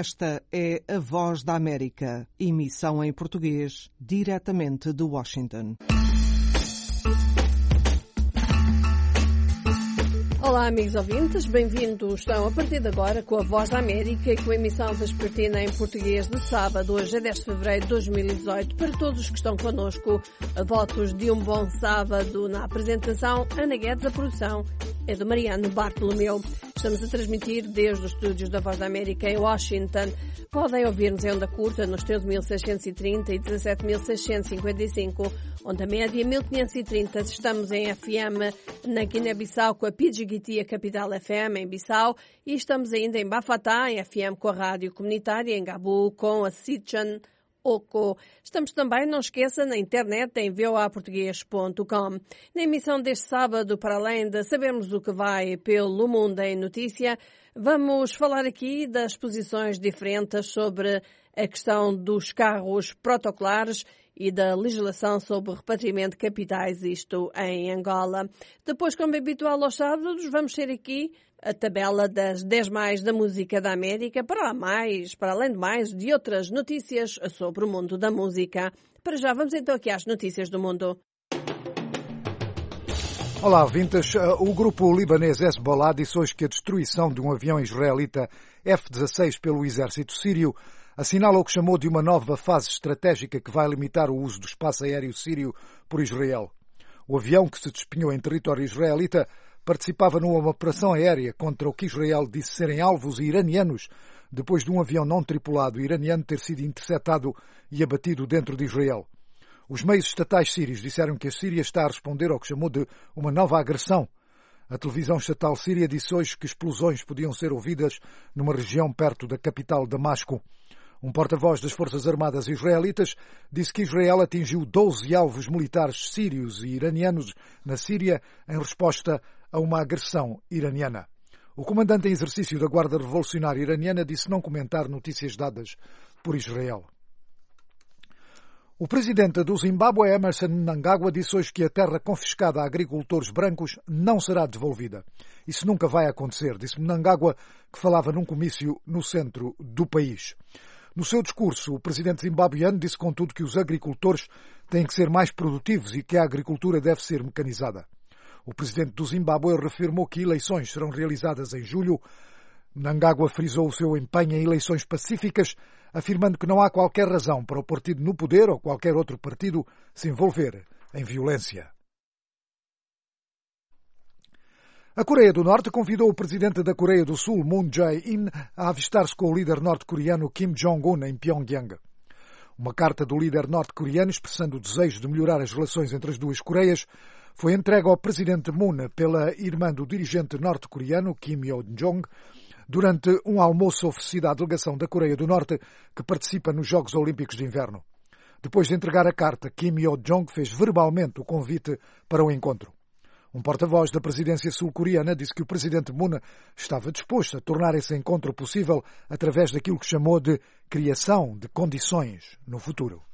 Esta é a Voz da América, emissão em português, diretamente de Washington. Olá, amigos ouvintes, bem-vindos. Estão a partir de agora com a Voz da América e com a emissão vespertina em português de sábado, hoje é 10 de fevereiro de 2018. Para todos os que estão connosco, votos de um bom sábado. Na apresentação, Ana Guedes, a produção é do Mariano Bartolomeu. Estamos a transmitir desde os estúdios da Voz da América em Washington. Podem ouvir-nos em onda curta nos 13.630 e 17.655, onda média 1.530. Estamos em FM na Guiné-Bissau com a Pidgiguiti, a capital FM em Bissau, e estamos ainda em Bafatá, em FM com a rádio comunitária, em Gabu com a Sitchan Oco. Estamos também, não esqueça, na internet em voaportugues.com. Na emissão deste sábado, para além de sabermos o que vai pelo mundo em notícia, vamos falar aqui das posições diferentes sobre a questão dos carros protocolares e da legislação sobre o repatriamento de capitais, isto em Angola. Depois, como é habitual aos sábados, vamos ter aqui a tabela das 10 mais da música da América, para além de mais, de outras notícias sobre o mundo da música. Para já, vamos então aqui às notícias do mundo. Olá, ouvintes. O grupo libanês Hezbollah disse hoje que a destruição de um avião israelita F-16 pelo exército sírio assinala o que chamou de uma nova fase estratégica que vai limitar o uso do espaço aéreo sírio por Israel. O avião, que se despenhou em território israelita, participava numa operação aérea contra o que Israel disse serem alvos iranianos, depois de um avião não tripulado iraniano ter sido interceptado e abatido dentro de Israel. Os meios estatais sírios disseram que a Síria está a responder ao que chamou de uma nova agressão. A televisão estatal síria disse hoje que explosões podiam ser ouvidas numa região perto da capital Damasco. Um porta-voz das Forças Armadas israelitas disse que Israel atingiu 12 alvos militares sírios e iranianos na Síria em resposta a uma agressão iraniana. O comandante em exercício da Guarda Revolucionária Iraniana disse não comentar notícias dadas por Israel. O presidente do Zimbábue, Emmerson Mnangagwa, disse hoje que a terra confiscada a agricultores brancos não será devolvida. Isso nunca vai acontecer, disse Mnangagwa, que falava num comício no centro do país. No seu discurso, o presidente zimbabueano disse, contudo, que os agricultores têm que ser mais produtivos e que a agricultura deve ser mecanizada. O presidente do Zimbábue reafirmou que eleições serão realizadas em julho. Mnangagwa frisou o seu empenho em eleições pacíficas, afirmando que não há qualquer razão para o partido no poder ou qualquer outro partido se envolver em violência. A Coreia do Norte convidou o presidente da Coreia do Sul, Moon Jae-in, a avistar-se com o líder norte-coreano Kim Jong-un em Pyongyang. Uma carta do líder norte-coreano expressando o desejo de melhorar as relações entre as duas Coreias foi entregue ao presidente Moon pela irmã do dirigente norte-coreano, Kim Yo-jong, durante um almoço oferecido à delegação da Coreia do Norte que participa nos Jogos Olímpicos de Inverno. Depois de entregar a carta, Kim Yo-jong fez verbalmente o convite para o encontro. Um porta-voz da presidência sul-coreana disse que o presidente Moon estava disposto a tornar esse encontro possível através daquilo que chamou de criação de condições no futuro.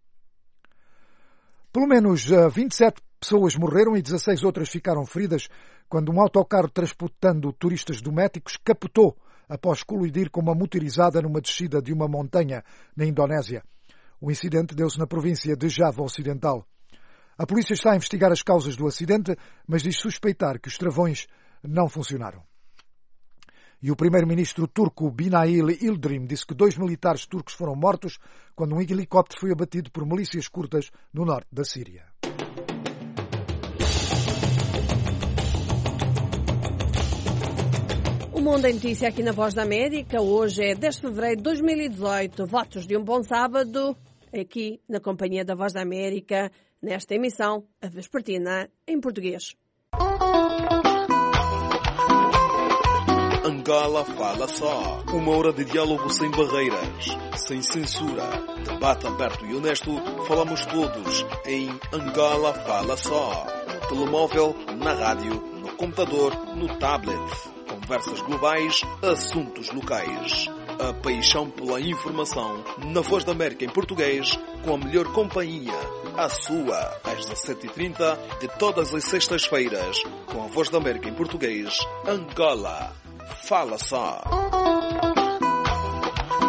Pelo menos 27 pessoas morreram e 16 outras ficaram feridas quando um autocarro transportando turistas domésticos capotou após colidir com uma motorizada numa descida de uma montanha na Indonésia. O incidente deu-se na província de Java Ocidental. A polícia está a investigar as causas do acidente, mas diz suspeitar que os travões não funcionaram. E o primeiro-ministro turco Binali Yildirim disse que 2 militares turcos foram mortos quando um helicóptero foi abatido por milícias curdas no norte da Síria. O Mundo em Notícia aqui na Voz da América. Hoje é 10 de fevereiro de 2018. Votos de um bom sábado aqui na companhia da Voz da América, nesta emissão, a vespertina em português. Angola Fala Só. Uma hora de diálogo sem barreiras, sem censura. Debate aberto e honesto. Falamos todos em Angola Fala Só. No telemóvel, na rádio, no computador, no tablet. Conversas globais, assuntos locais. A paixão pela informação na Voz da América em português, com a melhor companhia. A sua, às 17h30 de todas as sextas-feiras, com a Voz da América em português, Angola. Fala Só.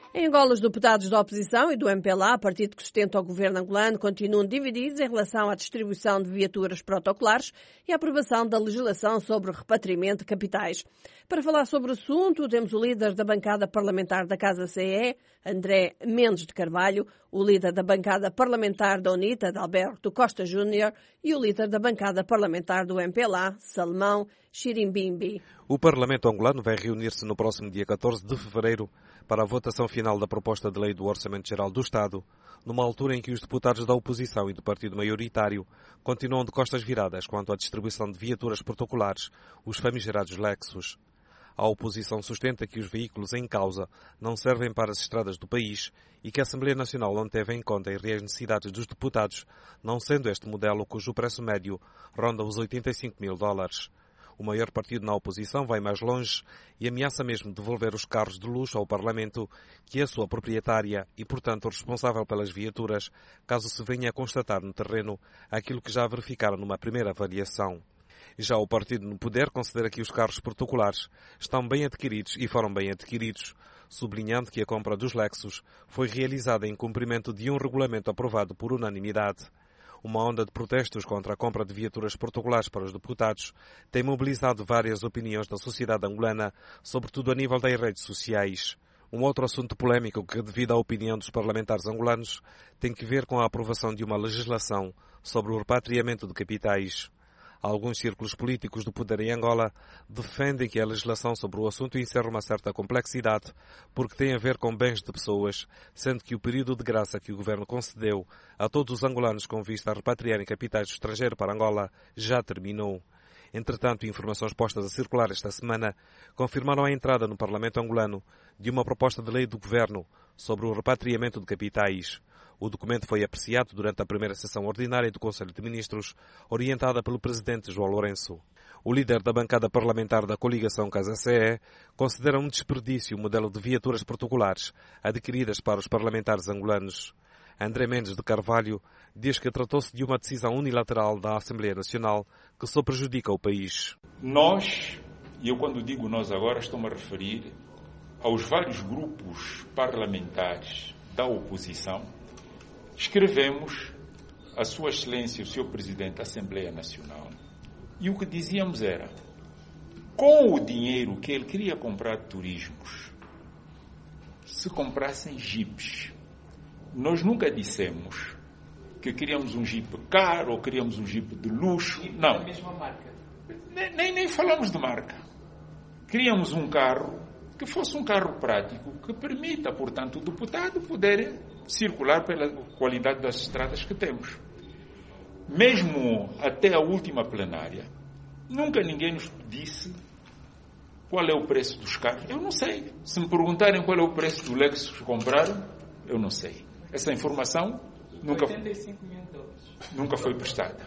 Em Angola, os deputados da oposição e do MPLA, partido que sustenta o governo angolano, continuam divididos em relação à distribuição de viaturas protocolares e à aprovação da legislação sobre o repatriamento de capitais. Para falar sobre o assunto, temos o líder da bancada parlamentar da Casa CE, André Mendes de Carvalho, o líder da bancada parlamentar da UNITA, Alberto Costa Júnior, e o líder da bancada parlamentar do MPLA, Salmão Chirimbimbi. O Parlamento angolano vai reunir-se no próximo dia 14 de fevereiro para a votação final da proposta de lei do Orçamento Geral do Estado, numa altura em que os deputados da oposição e do partido maioritário continuam de costas viradas quanto à distribuição de viaturas protocolares, os famigerados Lexus. A oposição sustenta que os veículos em causa não servem para as estradas do país e que a Assembleia Nacional não teve em conta as reais necessidades dos deputados, não sendo este modelo cujo preço médio ronda os $85.000. O maior partido na oposição vai mais longe e ameaça mesmo devolver os carros de luxo ao Parlamento, que é a sua proprietária e, portanto, responsável pelas viaturas, caso se venha a constatar no terreno aquilo que já verificaram numa primeira avaliação. Já o partido no poder considera que os carros protocolares estão bem adquiridos e foram bem adquiridos, sublinhando que a compra dos Lexus foi realizada em cumprimento de um regulamento aprovado por unanimidade. Uma onda de protestos contra a compra de viaturas protocolares para os deputados tem mobilizado várias opiniões da sociedade angolana, sobretudo a nível das redes sociais. Um outro assunto polémico que, devido à opinião dos parlamentares angolanos, tem que ver com a aprovação de uma legislação sobre o repatriamento de capitais. Alguns círculos políticos do poder em Angola defendem que a legislação sobre o assunto encerra uma certa complexidade, porque tem a ver com bens de pessoas, sendo que o período de graça que o governo concedeu a todos os angolanos com vista a repatriarem capitais do estrangeiro para Angola já terminou. Entretanto, informações postas a circular esta semana confirmaram a entrada no Parlamento angolano de uma proposta de lei do governo sobre o repatriamento de capitais. O documento foi apreciado durante a primeira sessão ordinária do Conselho de Ministros, orientada pelo presidente João Lourenço. O líder da bancada parlamentar da coligação Casa CE considera um desperdício o modelo de viaturas protocolares adquiridas para os parlamentares angolanos. André Mendes de Carvalho diz que tratou-se de uma decisão unilateral da Assembleia Nacional que só prejudica o país. Nós, e eu quando digo nós agora estou-me a referir aos vários grupos parlamentares da oposição, escrevemos a Sua Excelência, o Sr. Presidente da Assembleia Nacional, e o que dizíamos era, com o dinheiro que ele queria comprar de turismos, se comprassem jipes. Nós nunca dissemos que queríamos um jipe caro ou queríamos um jipe de luxo. Não. Da mesma marca. Nem falamos de marca. Queríamos um carro que fosse um carro prático, que permita, portanto, o deputado poder circular pela qualidade das estradas que temos. Mesmo até a última plenária, nunca ninguém nos disse qual é o preço dos carros. Eu não sei. Se me perguntarem qual é o preço do Lexus que compraram, eu não sei. Essa informação nunca foi prestada.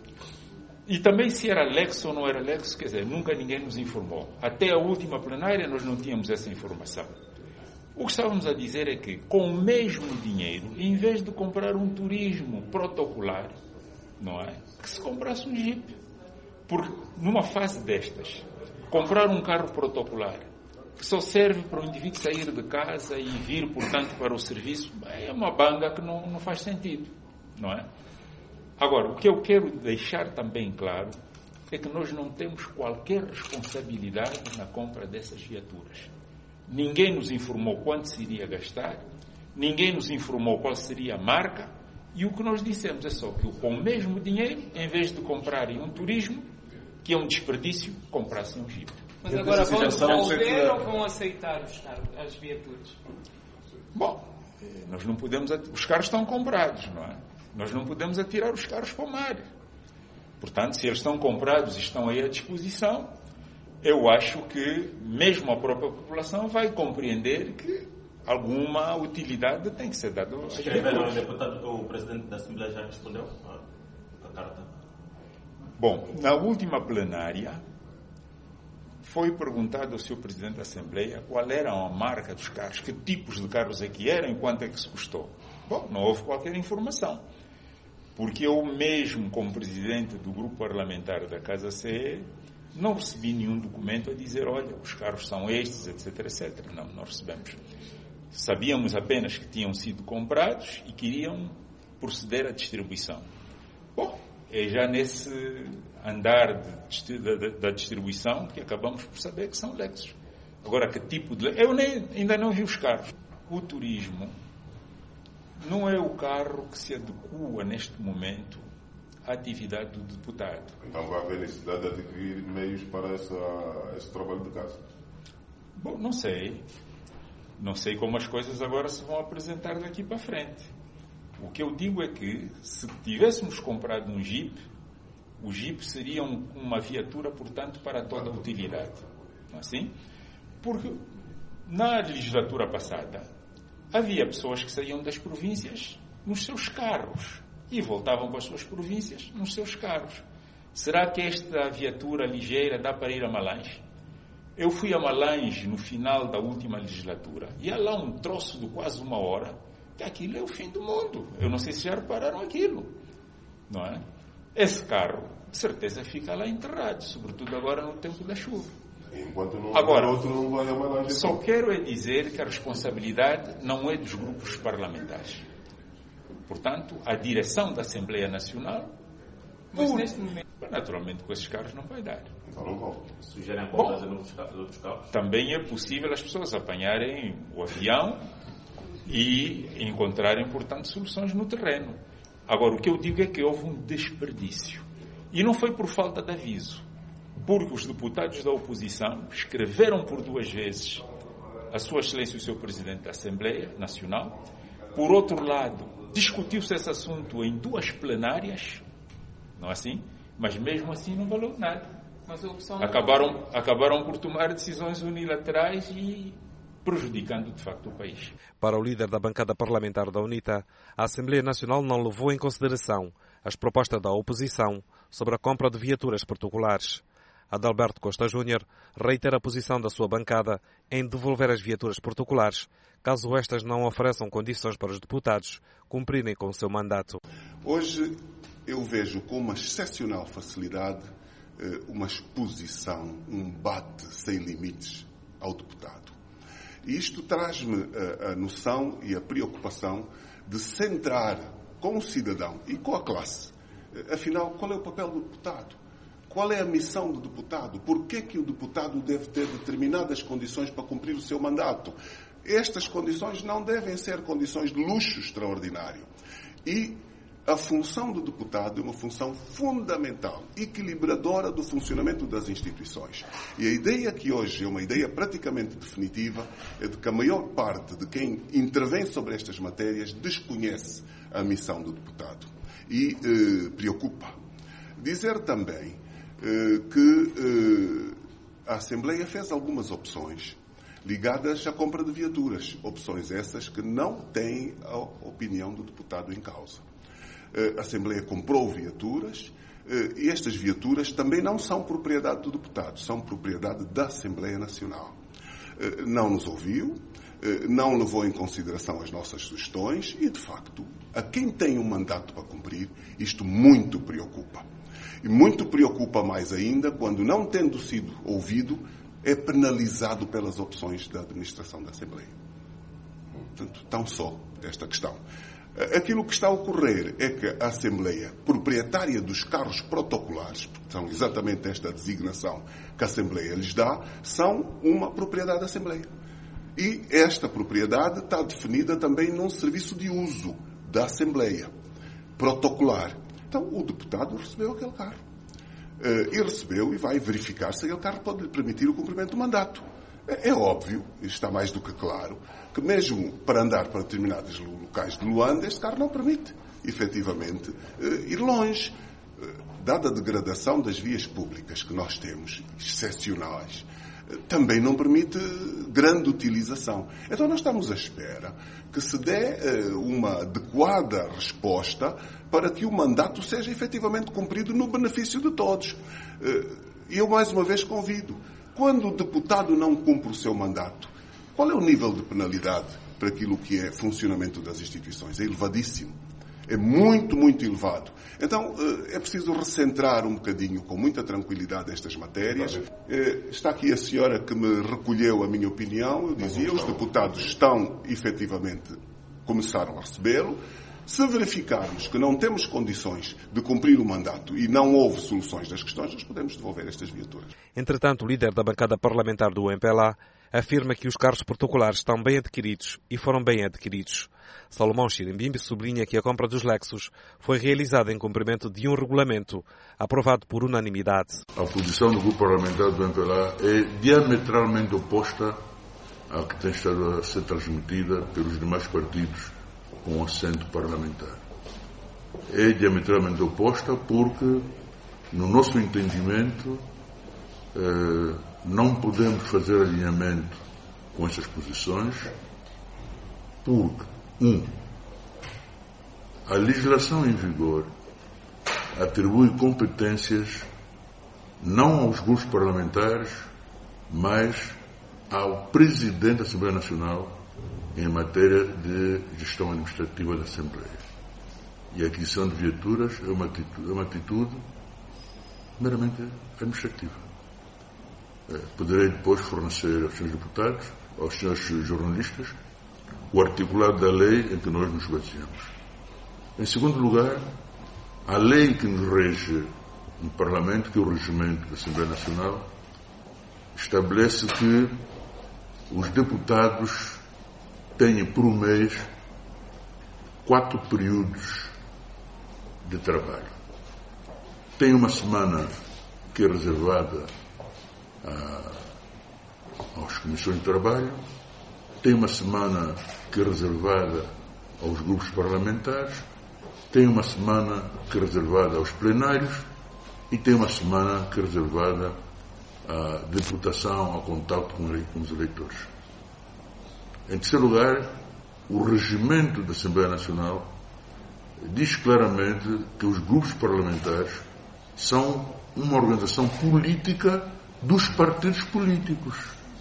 E também se era Lexus ou não era Lexus, quer dizer, nunca ninguém nos informou. Até a última plenária nós não tínhamos essa informação. O que estávamos a dizer é que, com o mesmo dinheiro, em vez de comprar um turismo protocolar, não é? Que se comprasse um Jeep. Porque, numa fase destas, comprar um carro protocolar, que só serve para o indivíduo sair de casa e vir, portanto, para o serviço, é uma banga que não faz sentido, não é? Agora, o que eu quero deixar também claro é que nós não temos qualquer responsabilidade na compra dessas viaturas. Ninguém nos informou quanto se iria gastar, ninguém nos informou qual seria a marca, e o que nós dissemos é só que com o mesmo dinheiro, em vez de comprarem um turismo, que é um desperdício, comprassem um Jeep. Mas agora vão devolver ou vão aceitar as viaturas? Bom, nós não podemos... Os carros estão comprados, não é? Nós não podemos atirar os carros para o mar. Portanto, se eles estão comprados e estão aí à disposição, eu acho que mesmo a própria população vai compreender que alguma utilidade tem que ser dada aos viaturas. O presidente da Assembleia já respondeu a carta? Bom, na última plenária, foi perguntado ao Sr. Presidente da Assembleia qual era a marca dos carros, que tipos de carros é que eram e quanto é que se custou. Bom, não houve qualquer informação. Porque eu mesmo, como Presidente do Grupo Parlamentar da Casa CE, não recebi nenhum documento a dizer, olha, os carros são estes, etc, etc. Não recebemos. Sabíamos apenas que tinham sido comprados e queriam proceder à distribuição. Bom, é já nesse andar da distribuição que acabamos por saber que são Lexus. Agora, que tipo de... Eu ainda não vi os carros. O turismo não é o carro que se adequa neste momento à atividade do deputado. Então vai haver necessidade de adquirir meios para esse trabalho de casa? Bom, não sei. Não sei como as coisas agora se vão apresentar daqui para frente. O que eu digo é que, se tivéssemos comprado um Jeep, o Jeep seria uma viatura, portanto, para toda a utilidade. Não é assim? Porque na legislatura passada havia pessoas que saíam das províncias nos seus carros e voltavam para as suas províncias nos seus carros. Será que esta viatura ligeira dá para ir a Malange? Eu fui a Malange no final da última legislatura e há lá um troço de quase 1 hora que aquilo é o fim do mundo. Eu não sei se já repararam aquilo, não é? Esse carro, de certeza, fica lá enterrado, sobretudo agora no tempo da chuva. Enquanto não agora, outro não vai a Malange. Só quero é dizer que a responsabilidade não é dos grupos parlamentares. Portanto, a direção da Assembleia Nacional, mas neste momento, naturalmente com esses carros não vai dar. Então não vão. Sugerem a compra de outros carros? Também é possível as pessoas apanharem o avião e encontrarem, portanto, soluções no terreno. Agora, o que eu digo é que houve um desperdício. E não foi por falta de aviso, porque os deputados da oposição escreveram por 2 vezes a Sua Excelência e o Sr. Presidente da Assembleia Nacional. Por outro lado, discutiu-se esse assunto em 2 plenárias, não é assim? Mas mesmo assim não valeu nada. Mas a opção acabaram por tomar decisões unilaterais e prejudicando de facto o país. Para o líder da bancada parlamentar da UNITA, a Assembleia Nacional não levou em consideração as propostas da oposição sobre a compra de viaturas particulares. Adalberto Costa Júnior reitera a posição da sua bancada em devolver as viaturas particulares, caso estas não ofereçam condições para os deputados cumprirem com o seu mandato. Hoje eu vejo com uma excepcional facilidade uma exposição, um bate sem limites ao deputado. E isto traz-me a noção e a preocupação de centrar com o cidadão e com a classe. Afinal, qual é o papel do deputado? Qual é a missão do deputado? Por que que o deputado deve ter determinadas condições para cumprir o seu mandato? Estas condições não devem ser condições de luxo extraordinário. E a função do deputado é uma função fundamental, equilibradora do funcionamento das instituições. E a ideia que hoje é uma ideia praticamente definitiva é de que a maior parte de quem intervém sobre estas matérias desconhece a missão do deputado. E preocupa. Dizer também que a Assembleia fez algumas opções ligadas à compra de viaturas. Opções essas que não têm a opinião do deputado em causa. A Assembleia comprou viaturas e estas viaturas também não são propriedade do deputado, são propriedade da Assembleia Nacional. Não nos ouviu, não levou em consideração as nossas sugestões e, de facto, a quem tem um mandato para cumprir, isto muito preocupa. E muito preocupa mais ainda quando, não tendo sido ouvido, é penalizado pelas opções da administração da Assembleia. Portanto, tão só esta questão. Aquilo que está a ocorrer é que a Assembleia, proprietária dos carros protocolares, porque são exatamente esta designação que a Assembleia lhes dá, são uma propriedade da Assembleia. E esta propriedade está definida também num serviço de uso da Assembleia, protocolar. Então, o deputado recebeu aquele carro. Ele recebeu e vai verificar se aquele carro pode lhe permitir o cumprimento do mandato. É óbvio, está mais do que claro, que mesmo para andar para determinados locais de Luanda, este carro não permite, efetivamente, ir longe. Dada a degradação das vias públicas que nós temos, excepcionais, também não permite grande utilização. Então nós estamos à espera que se dê uma adequada resposta para que o mandato seja efetivamente cumprido no benefício de todos. E eu mais uma vez convido, quando o deputado não cumpre o seu mandato, qual é o nível de penalidade para aquilo que é funcionamento das instituições? É elevadíssimo. é muito, muito elevado. Então, é preciso recentrar um bocadinho, com muita tranquilidade, estas matérias. Está aqui a senhora que me recolheu a minha opinião. Eu dizia, os deputados estão, efetivamente, começaram a recebê-lo. Se verificarmos que não temos condições de cumprir o mandato e não houve soluções das questões, nós podemos devolver estas viaturas. Entretanto, o líder da bancada parlamentar do MPLA afirma que os carros protocolares estão bem adquiridos e foram bem adquiridos. Salomão Chirimbimbi sublinha que a compra dos Lexus foi realizada em cumprimento de um regulamento aprovado por unanimidade. A posição do grupo parlamentar do MPLA é diametralmente oposta à que tem estado a ser transmitida pelos demais partidos com assento parlamentar. É diametralmente oposta porque, no nosso entendimento, não podemos fazer alinhamento com essas posições porque, a legislação em vigor atribui competências não aos grupos parlamentares, mas ao Presidente da Assembleia Nacional em matéria de gestão administrativa da Assembleia. E a aquisição de viaturas é uma atitude meramente administrativa. Poderei depois fornecer aos senhores deputados, aos senhores jornalistas, o articulado da lei em que nós nos baseamos. Em segundo lugar, a lei que nos rege no Parlamento, que é o regimento da Assembleia Nacional, estabelece que os deputados têm por mês 4 períodos de trabalho. Tem uma semana que é reservada às comissões de trabalho, tem uma semana que é reservada aos grupos parlamentares, tem uma semana que é reservada aos plenários e tem uma semana que é reservada à deputação, ao contato com os eleitores. Em terceiro lugar, o regimento da Assembleia Nacional diz claramente que os grupos parlamentares são uma organização política dos partidos políticos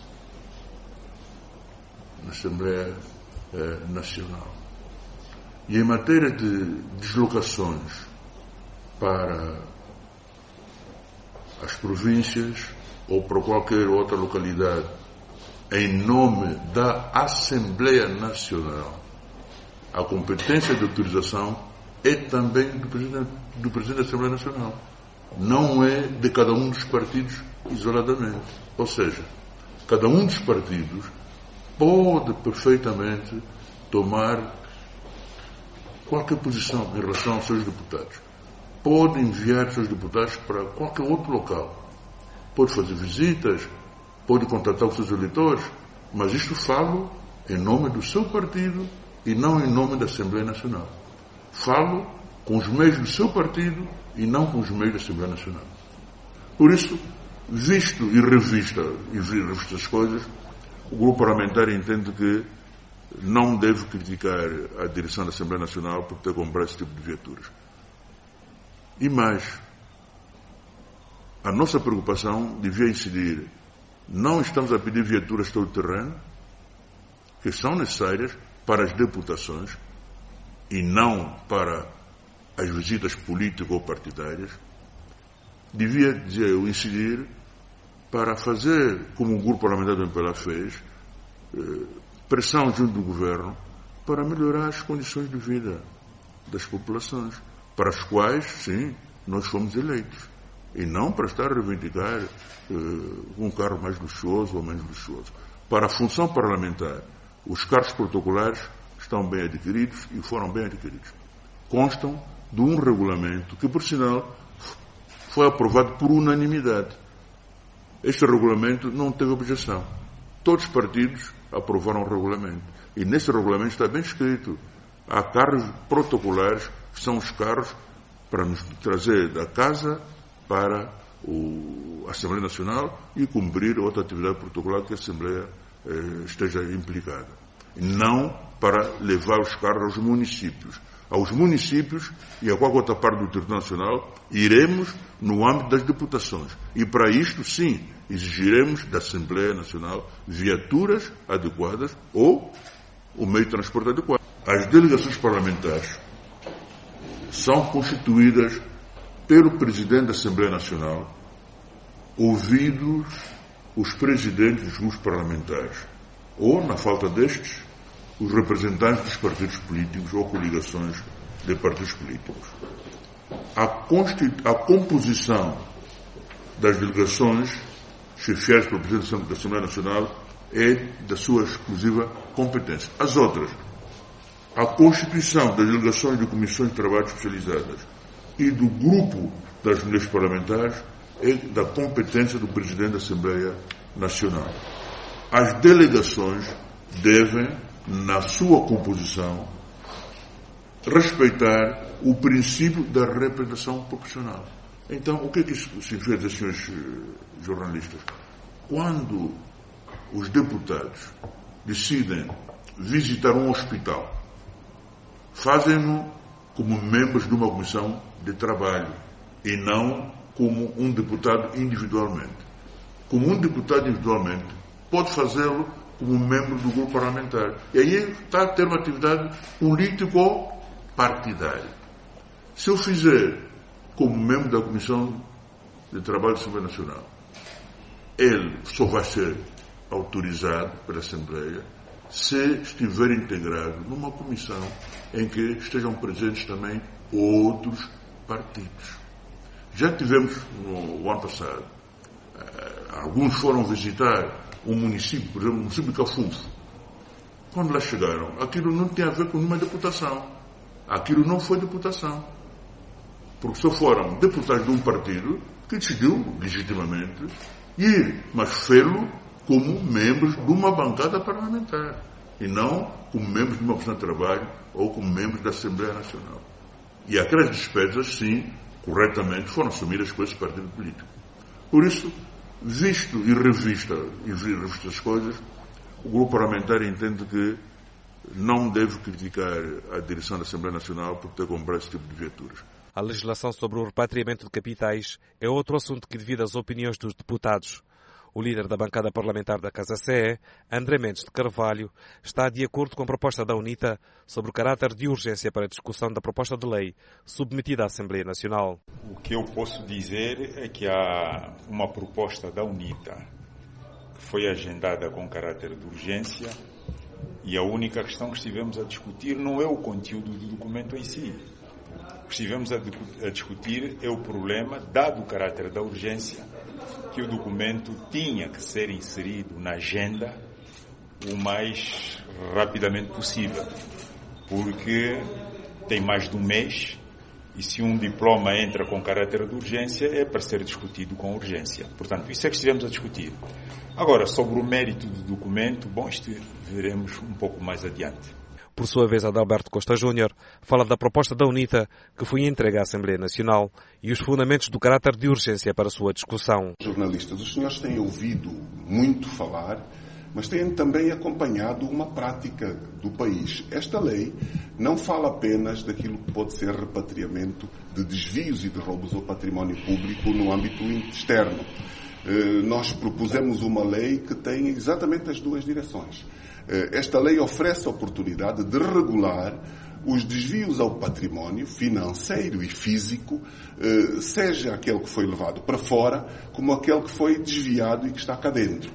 na Assembleia Nacional. E em matéria de deslocações para as províncias ou para qualquer outra localidade em nome da Assembleia Nacional, a competência de autorização é também do Presidente da Assembleia Nacional. Não é de cada um dos partidos isoladamente. Ou seja, cada um dos partidos pode perfeitamente tomar qualquer posição em relação aos seus deputados. Pode enviar seus deputados para qualquer outro local. Pode fazer visitas, pode contatar os seus eleitores, mas isto falo em nome do seu partido e não em nome da Assembleia Nacional. Falo com os meios do seu partido e não com os meios da Assembleia Nacional. Por isso, visto e revista as coisas, o grupo parlamentar entende que não deve criticar a direção da Assembleia Nacional por ter comprado esse tipo de viaturas. E mais, a nossa preocupação devia incidir, não estamos a pedir viaturas todo terreno, que são necessárias para as deputações e não para as visitas políticas ou partidárias. Devia, dizer eu, incidir para fazer, como o grupo parlamentar do MPLA fez, pressão junto do governo para melhorar as condições de vida das populações, para as quais, sim, nós fomos eleitos. E não para estar a reivindicar um carro mais luxuoso ou menos luxuoso. Para a função parlamentar, os carros protocolares estão bem adquiridos e foram bem adquiridos. Constam de um regulamento que, por sinal, foi aprovado por unanimidade. Este regulamento não teve objeção. Todos os partidos aprovaram o regulamento. E nesse regulamento está bem escrito. Há carros protocolares, que são os carros para nos trazer da casa para a Assembleia Nacional e cumprir outra atividade protocolar que a Assembleia esteja implicada. Não para levar os carros aos municípios. Aos municípios e a qualquer outra parte do território nacional, iremos no âmbito das deputações. E para isto, sim, exigiremos da Assembleia Nacional viaturas adequadas ou o meio de transporte adequado. As delegações parlamentares são constituídas pelo Presidente da Assembleia Nacional, ouvidos os presidentes dos grupos parlamentares, ou, na falta destes, os representantes dos partidos políticos ou coligações de partidos políticos. A composição das delegações chefiadas pelo Presidente da Assembleia Nacional é da sua exclusiva competência. As outras, a constituição das delegações de comissões de trabalho especializadas e do grupo das mulheres parlamentares é da competência do Presidente da Assembleia Nacional. As delegações devem, na sua composição, respeitar o princípio da representação proporcional. Então, o que é que isso significa, senhores jornalistas? Quando os deputados decidem visitar um hospital, fazem-no como membros de uma comissão de trabalho e não como um deputado individualmente. Como um deputado individualmente, pode fazê-lo como membro do grupo parlamentar. E aí está a ter uma atividade político-partidária. Se eu fizer como membro da Comissão de Trabalho da Assembleia Nacional, ele só vai ser autorizado pela Assembleia se estiver integrado numa comissão em que estejam presentes também outros partidos. Já tivemos no ano passado, alguns foram visitar um município, por exemplo, o município de Cafufo. Quando lá chegaram, aquilo não tinha a ver com uma deputação. Aquilo não foi deputação. Porque só foram deputados de um partido que decidiu, legitimamente, ir, mas fê-lo como membros de uma bancada parlamentar e não como membros de uma comissão de trabalho ou como membros da Assembleia Nacional. E aquelas despesas, sim, corretamente, foram assumidas por esse partido político. Por isso, visto e revista as coisas, o grupo parlamentar entende que não deve criticar a direção da Assembleia Nacional por ter comprado esse tipo de viaturas. A legislação sobre o repatriamento de capitais é outro assunto que divide as opiniões dos deputados. O líder da bancada parlamentar da Casa CE, André Mendes de Carvalho, está de acordo com a proposta da UNITA sobre o caráter de urgência para a discussão da proposta de lei submetida à Assembleia Nacional. O que eu posso dizer é que há uma proposta da UNITA que foi agendada com caráter de urgência e a única questão que estivemos a discutir não é o conteúdo do documento em si. O que estivemos a discutir é o problema, dado o caráter da urgência, que o documento tinha que ser inserido na agenda o mais rapidamente possível, porque tem mais de um mês e se um diploma entra com caráter de urgência é para ser discutido com urgência. Portanto, isso é que estivemos a discutir. Agora, sobre o mérito do documento, bom, isto veremos um pouco mais adiante. Por sua vez, Adalberto Costa Júnior fala da proposta da UNITA que foi entregue à Assembleia Nacional e os fundamentos do caráter de urgência para a sua discussão. Jornalistas, os senhores têm ouvido muito falar, mas têm também acompanhado uma prática do país. Esta lei não fala apenas daquilo que pode ser repatriamento de desvios e de roubos ao património público no âmbito externo. Nós propusemos uma lei que tem exatamente as duas direções. Esta lei oferece a oportunidade de regular os desvios ao património financeiro e físico, seja aquele que foi levado para fora, como aquele que foi desviado e que está cá dentro.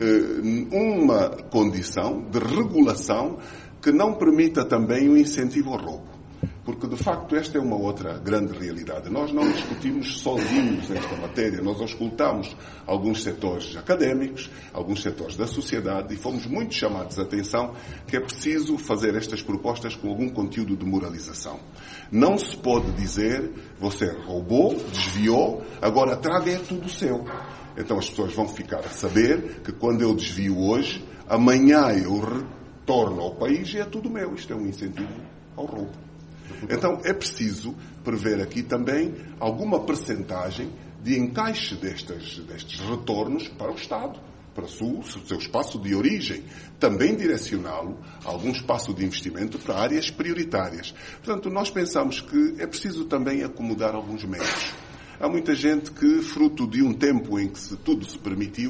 Uma condição de regulação que não permita também o incentivo ao roubo. Porque, de facto, esta é uma outra grande realidade. Nós não discutimos sozinhos esta matéria. Nós auscultamos alguns setores académicos, alguns setores da sociedade e fomos muito chamados a atenção que é preciso fazer estas propostas com algum conteúdo de moralização. Não se pode dizer, você roubou, desviou, agora traga é tudo seu. Então as pessoas vão ficar a saber que quando eu desvio hoje, amanhã eu retorno ao país e é tudo meu. Isto é um incentivo ao roubo. Então é preciso prever aqui também alguma percentagem de encaixe destes retornos para o Estado, para o seu espaço de origem, também direcioná-lo a algum espaço de investimento para áreas prioritárias. Portanto, nós pensamos que é preciso também acomodar alguns meios. Há muita gente que, fruto de um tempo em que tudo se permitiu,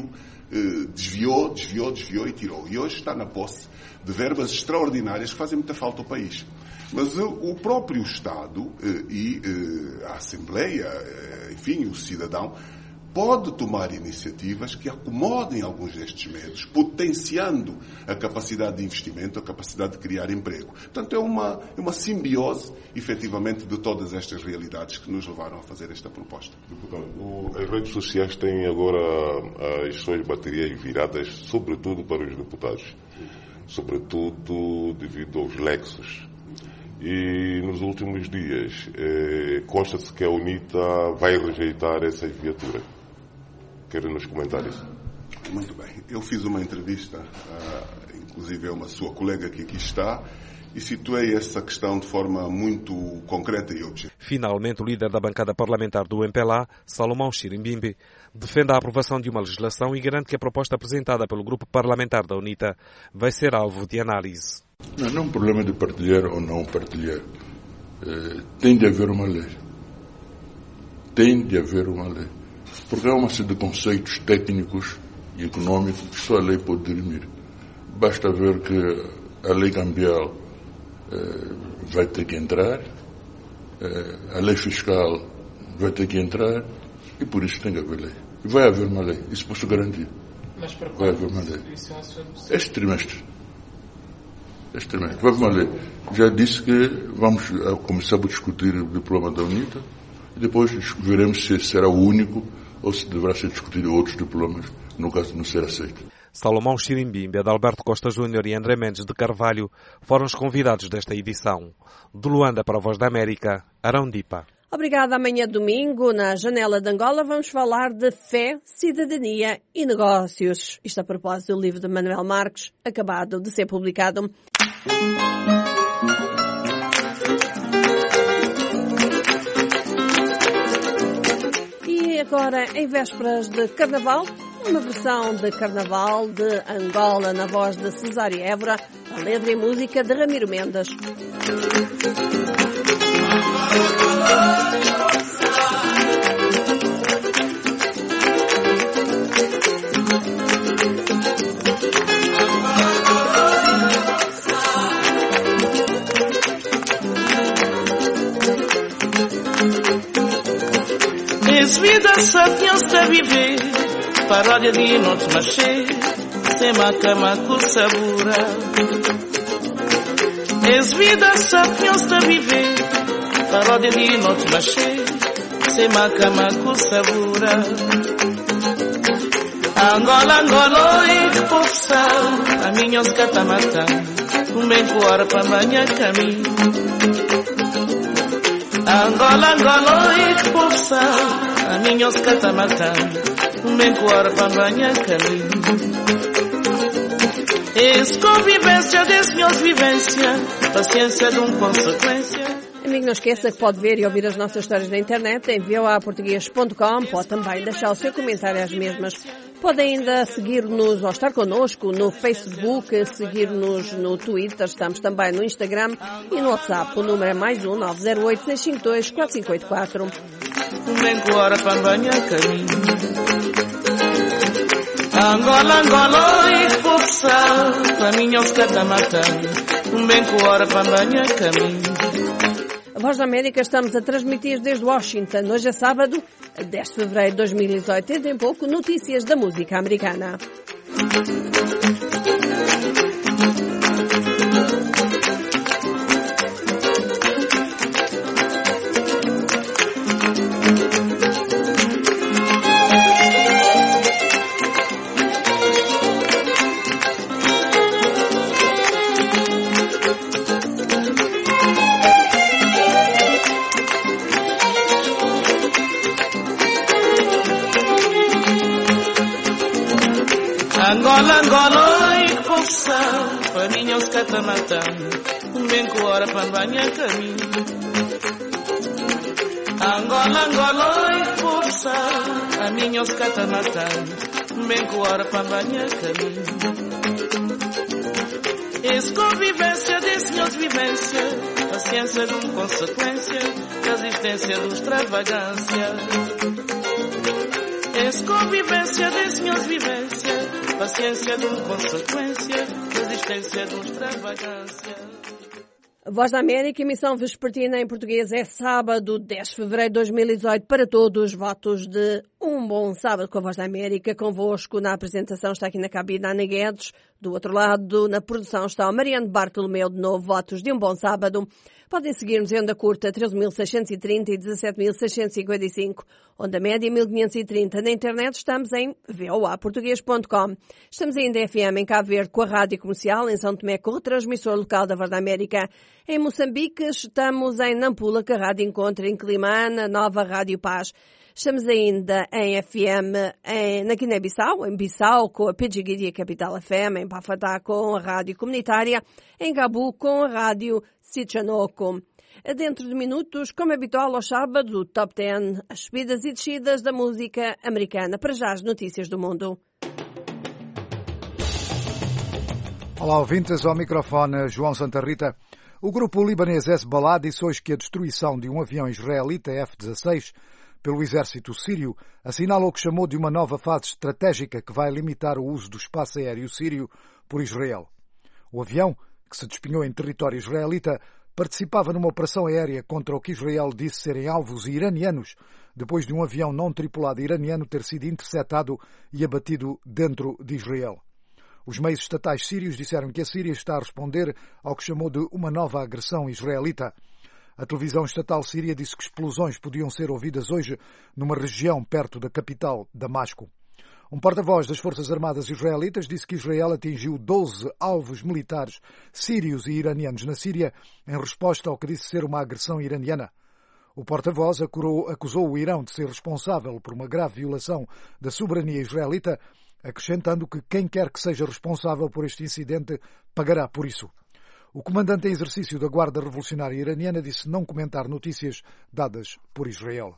desviou e tirou. E hoje está na posse de verbas extraordinárias que fazem muita falta ao país. Mas o próprio Estado e a Assembleia, enfim, o cidadão, pode tomar iniciativas que acomodem alguns destes medos, potenciando a capacidade de investimento, a capacidade de criar emprego. Portanto, é uma simbiose, efetivamente, de todas estas realidades que nos levaram a fazer esta proposta. Deputado, as redes sociais têm agora as suas baterias viradas, sobretudo para os deputados, sobretudo devido aos lexos. E nos últimos dias, consta-se que a UNITA vai rejeitar essas viaturas. Querem nos comentar isso? Muito bem. Eu fiz uma entrevista, inclusive a uma sua colega que aqui está, e situei essa questão de forma muito concreta e objetiva. Finalmente, o líder da bancada parlamentar do MPLA, Salomão Chirimbimbe, defende a aprovação de uma legislação e garante que a proposta apresentada pelo grupo parlamentar da UNITA vai ser alvo de análise. Não é um problema de partilhar ou não partilhar. Tem de haver uma lei. Tem de haver uma lei. Porque há uma série de conceitos técnicos e econômicos que só a lei pode dirimir. Basta ver que a lei cambial vai ter que entrar, a lei fiscal vai ter que entrar, e por isso tem que haver lei. E vai haver uma lei, isso posso garantir. Mas para vai haver uma lei. Este trimestre. Vai haver uma lei. Já disse que vamos começar a discutir o diploma da UNITA, e depois veremos se será o único ou se deverá ser discutido outros diplomas, no caso de não ser aceito. Salomão Chirimbimbe, Adalberto Costa Júnior e André Mendes de Carvalho foram os convidados desta edição. De Luanda para a Voz da América, Arão Dipa. Obrigada. Amanhã domingo, na Janela de Angola, vamos falar de fé, cidadania e negócios. Isto a propósito do livro de Manuel Marques, acabado de ser publicado. E agora, em vésperas de Carnaval, uma versão de Carnaval de Angola na voz de Cesário Évora, a letra e música de Ramiro Mendes. Es vida sapiens a viver, paródia de noite machê, sem macamaco sabura. Es vida sapiens a viver, paródia de noite machê, sem macamaco sabura. Angola, Angola, e poção, a minha os catamatã, bem coar para manhã caminho. Angola, Angola, e poção, a minha os catamatã, bem coar para manhã caminho. Es convivência das minhas vivências, paciência de consequência. Amigo, não esqueça que pode ver e ouvir as nossas histórias na internet em voaportugues.com. Pode também deixar o seu comentário às mesmas. Pode ainda seguir-nos ou estar connosco no Facebook, seguir-nos no Twitter, estamos também no Instagram e no WhatsApp. O número é +1 908 652 4584. Angola, Angola, e poção, para mim os catamatã, bem coar para manhã caminho. A Voz da América estamos a transmitir desde Washington. Hoje é sábado, 10 de fevereiro de 2018. E tem pouco notícias da música americana. Angola, Angola, e poção, para mim os catamatã, bem coar para manhã caminho. Angola, Angola, e poção, a minha os catamatã, bem coar para manhã caminho. Es convivência das minhas vivências, a ciência de consequência, a existência de extravagância. Es convivência de senhores vivência, paciência de uma consequência, resistência de uma extravagância. Voz da América, emissão vespertina em português, é sábado, 10 de fevereiro de 2018. Para todos, votos de um bom sábado com a Voz da América. Convosco na apresentação está aqui na cabina Ana Guedes. Do outro lado, na produção, está o Mariano Bartolomeu. De novo, votos de um bom sábado. Podem seguir-nos em onda curta 13.630 e 17.655. Onda média 1530. Na internet estamos em voaportuguês.com. Estamos ainda em FM em Cabo Verde com a Rádio Comercial, em São Tomé com o retransmissor local da Voz da América. Em Moçambique estamos em Nampula com a Rádio Encontro, em Climana, Nova Rádio Paz. Estamos ainda em FM na Guiné-Bissau, em Bissau com a Pidgiguidia Capital FM, em Pafatá com a Rádio Comunitária, em Gabu com a Rádio Sichanoko. Dentro de minutos, como habitual aos sábados, o Top 10, as subidas e descidas da música americana. Para já as notícias do mundo. Olá, ouvintes, ao microfone João Santa Rita. O grupo libanês Hezbollah disse hoje que a destruição de um avião israelita F-16 pelo exército sírio assinala o que chamou de uma nova fase estratégica que vai limitar o uso do espaço aéreo sírio por Israel. O avião, que se despenhou em território israelita, participava numa operação aérea contra o que Israel disse serem alvos iranianos, depois de um avião não tripulado iraniano ter sido interceptado e abatido dentro de Israel. Os meios estatais sírios disseram que a Síria está a responder ao que chamou de uma nova agressão israelita. A televisão estatal síria disse que explosões podiam ser ouvidas hoje numa região perto da capital, Damasco. Um porta-voz das Forças Armadas israelitas disse que Israel atingiu 12 alvos militares sírios e iranianos na Síria em resposta ao que disse ser uma agressão iraniana. O porta-voz acusou o Irão de ser responsável por uma grave violação da soberania israelita, acrescentando que quem quer que seja responsável por este incidente pagará por isso. O comandante em exercício da Guarda Revolucionária Iraniana disse não comentar notícias dadas por Israel.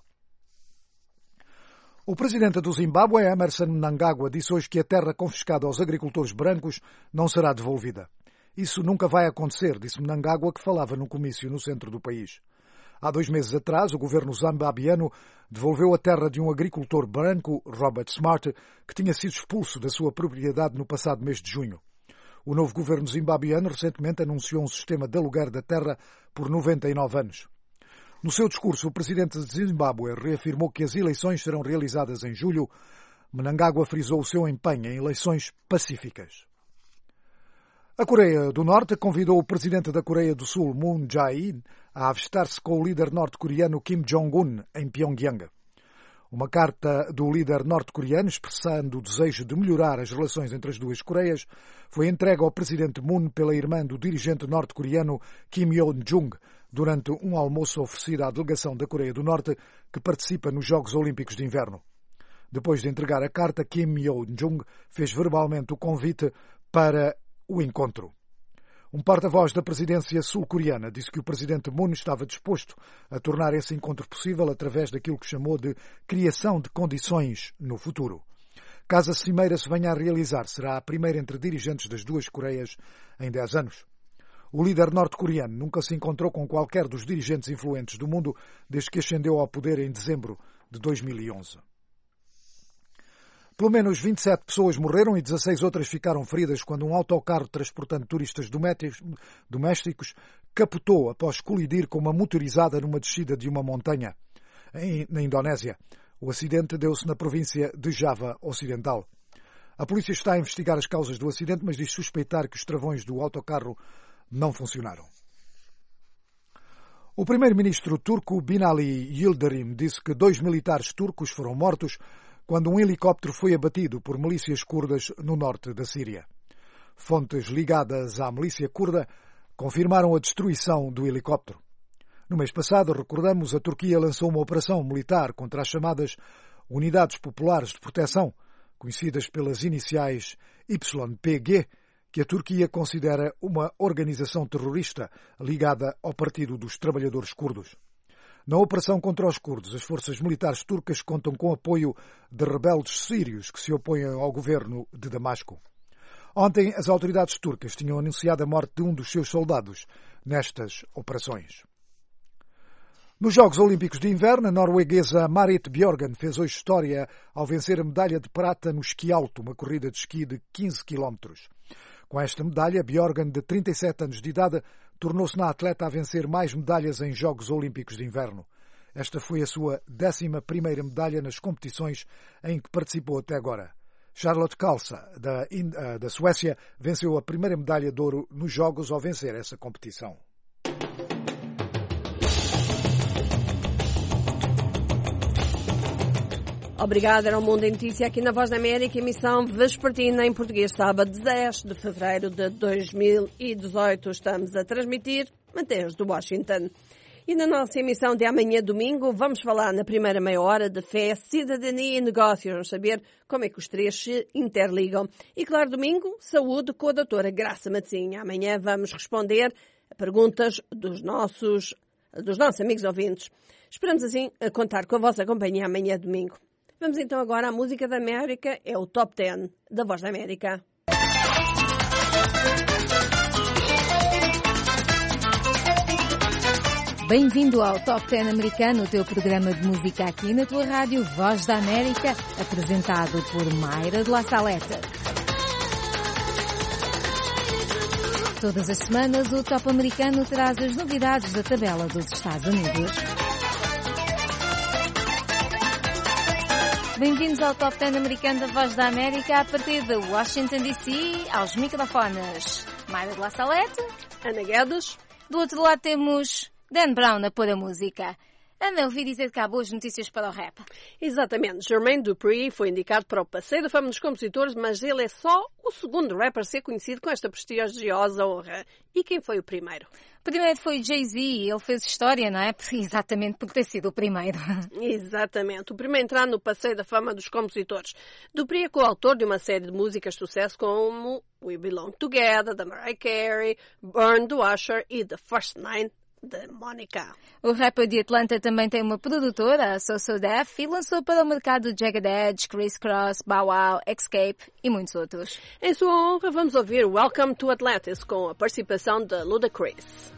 O presidente do Zimbábue, Emmerson Mnangagwa, disse hoje que a terra confiscada aos agricultores brancos não será devolvida. Isso nunca vai acontecer, disse Mnangagwa, que falava num comício no centro do país. Há 2 meses atrás, o governo zambiano devolveu a terra de um agricultor branco, Robert Smart, que tinha sido expulso da sua propriedade no passado mês de junho. O novo governo zimbabueano recentemente anunciou um sistema de aluguer da terra por 99 anos. No seu discurso, o presidente de Zimbábue reafirmou que as eleições serão realizadas em julho. Mnangagwa frisou o seu empenho em eleições pacíficas. A Coreia do Norte convidou o presidente da Coreia do Sul, Moon Jae-in, a avistar-se com o líder norte-coreano Kim Jong-un em Pyongyang. Uma carta do líder norte-coreano expressando o desejo de melhorar as relações entre as duas Coreias foi entregue ao presidente Moon pela irmã do dirigente norte-coreano Kim Yo-jong durante um almoço oferecido à delegação da Coreia do Norte que participa nos Jogos Olímpicos de Inverno. Depois de entregar a carta, Kim Yo-jong fez verbalmente o convite para o encontro. Um porta-voz da presidência sul-coreana disse que o presidente Moon estava disposto a tornar esse encontro possível através daquilo que chamou de criação de condições no futuro. Caso a cimeira se venha a realizar, será a primeira entre dirigentes das duas Coreias em 10 anos. O líder norte-coreano nunca se encontrou com qualquer dos dirigentes influentes do mundo desde que ascendeu ao poder em dezembro de 2011. Pelo menos 27 pessoas morreram e 16 outras ficaram feridas quando um autocarro transportando turistas domésticos capotou após colidir com uma motorizada numa descida de uma montanha na Indonésia. O acidente deu-se na província de Java Ocidental. A polícia está a investigar as causas do acidente, mas diz suspeitar que os travões do autocarro não funcionaram. O primeiro-ministro turco Binali Yildirim disse que 2 militares turcos foram mortos quando um helicóptero foi abatido por milícias curdas no norte da Síria. Fontes ligadas à milícia curda confirmaram a destruição do helicóptero. No mês passado, recordamos, a Turquia lançou uma operação militar contra as chamadas Unidades Populares de Proteção, conhecidas pelas iniciais YPG, que a Turquia considera uma organização terrorista ligada ao Partido dos Trabalhadores Curdos. Na operação contra os curdos, as forças militares turcas contam com apoio de rebeldes sírios que se opõem ao governo de Damasco. Ontem, as autoridades turcas tinham anunciado a morte de um dos seus soldados nestas operações. Nos Jogos Olímpicos de Inverno, a norueguesa Marit Bjørgen fez hoje história ao vencer a medalha de prata no esqui alto, uma corrida de esqui de 15 km. Com esta medalha, Bjørgen, de 37 anos de idade, tornou-se na atleta a vencer mais medalhas em Jogos Olímpicos de Inverno. Esta foi a sua 11ª medalha nas competições em que participou até agora. Charlotte Kallsa, da Suécia, venceu a primeira medalha de ouro nos Jogos ao vencer essa competição. Obrigada, era o Mundo em Notícia aqui na Voz da América, emissão vespertina em português, sábado 10 de fevereiro de 2018. Estamos a transmitir desde Washington. E na nossa emissão de amanhã, domingo, vamos falar na primeira meia hora de fé, cidadania e negócios. Vamos saber como é que os três se interligam. E claro, domingo, saúde com a doutora Graça Matezinha. Amanhã vamos responder a perguntas dos nossos amigos ouvintes. Esperamos assim contar com a vossa companhia amanhã, domingo. Vamos então agora à música da América, é o Top 10 da Voz da América. Bem-vindo ao Top 10 americano, o teu programa de música aqui na tua rádio Voz da América, apresentado por Mayra de La Saleta. Todas as semanas o Top americano traz as novidades da tabela dos Estados Unidos. Bem-vindos ao Top 10 americano da Voz da América, a partir de Washington, D.C., aos microfones. Mayra de La Salete. Ana Guedes. Do outro lado temos Dan Brown a pôr a música. Ana, ouvi dizer que há boas notícias para o rap. Exatamente. Jermaine Dupri foi indicado para o Passeio da Fama dos Compositores, mas ele é só o segundo rapper a ser conhecido com esta prestigiosa honra. E quem foi o primeiro? O primeiro foi Jay-Z, ele fez história, não é? Exatamente por ter sido o primeiro. Exatamente, o primeiro a entrar no Passeio da Fama dos Compositores. Dupri é coautor de uma série de músicas de sucesso como We Belong Together, da Mariah Carey, Burn, do Usher e The First Nine, de Monica. O rapper de Atlanta também tem uma produtora, a So So Def, e lançou para o mercado Jagged Edge, Criss Cross, Bow Wow, Escape e muitos outros. Em sua honra, vamos ouvir Welcome to Atlantis com a participação de Ludacris.